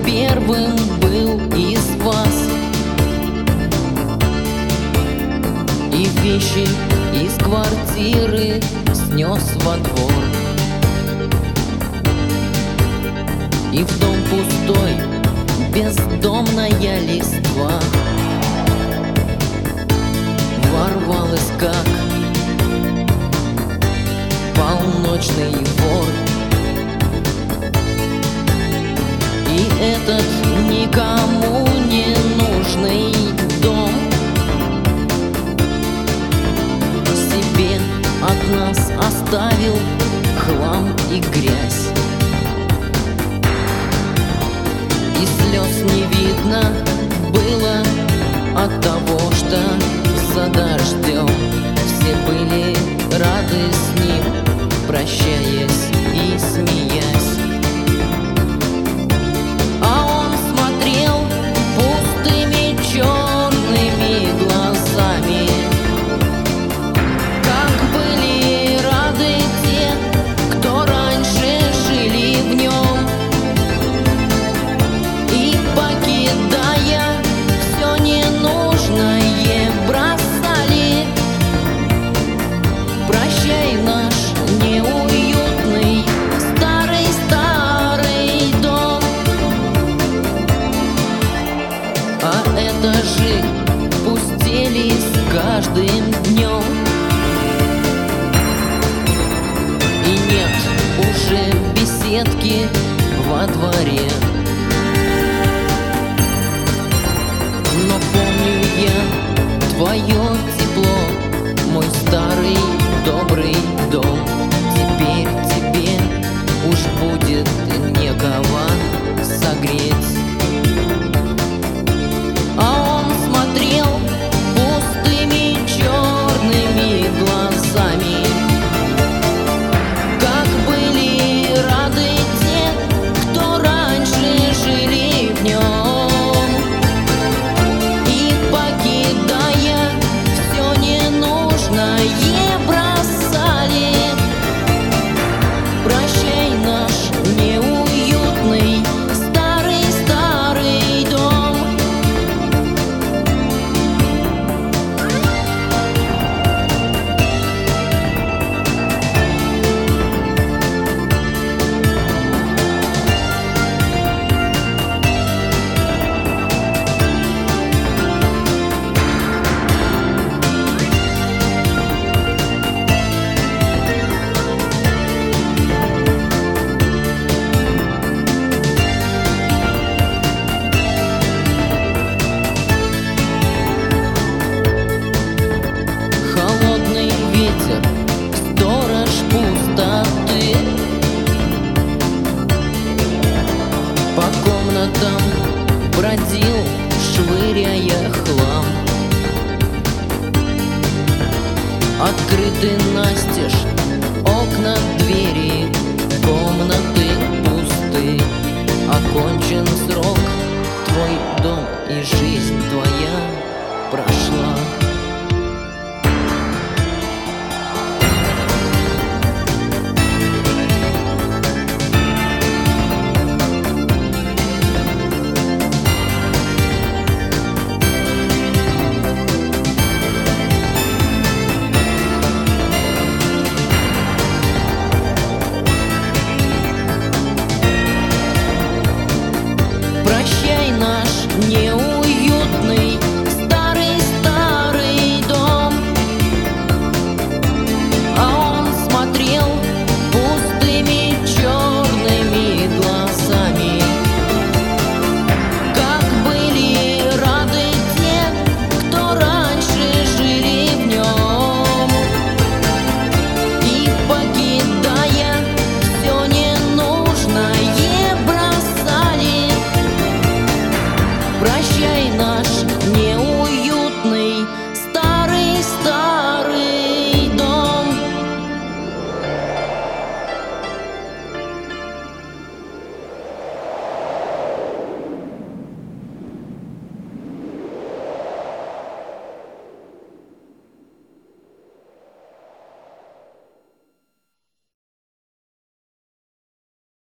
первым был из вас, и вещи из квартиры снес во двор. И в дом пустой бездомная листва ворвалась, как полночный вор. И этот никому не нужный дом себе от нас оставил хлам и грязь. И слез не видно было от того, что за дождем все были рады с ним, прощаясь и смеясь. А он смотрел пустыми черными глазами, как были рады те, кто раньше жили в нем. И покидая все ненужное, бросали. Прощай, наш неуютный старый дом. А этажи пустели с каждым днем. И нет уже беседки во дворе. Но помню я твое тепло, мой старый добрый дом. Теперь тебе уж будет некого согреть. А он смотрел пустыми черными глазами, как были рады те, кто раньше жили в нем. И покидая все ненужное, бросали. Прощай, наш неуютный старый дом. Холодный ветер, сторож пустоты, по комнатам бродил, швыряя хлам. Открытый настежь